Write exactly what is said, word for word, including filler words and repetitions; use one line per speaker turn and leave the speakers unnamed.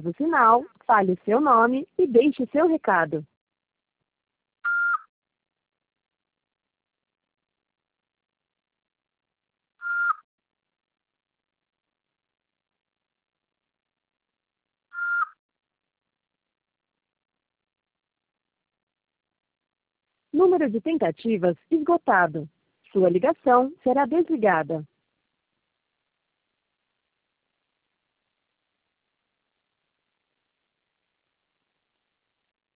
Após o sinal, fale seu nome e deixe seu recado. Número de tentativas esgotado. Sua ligação será desligada.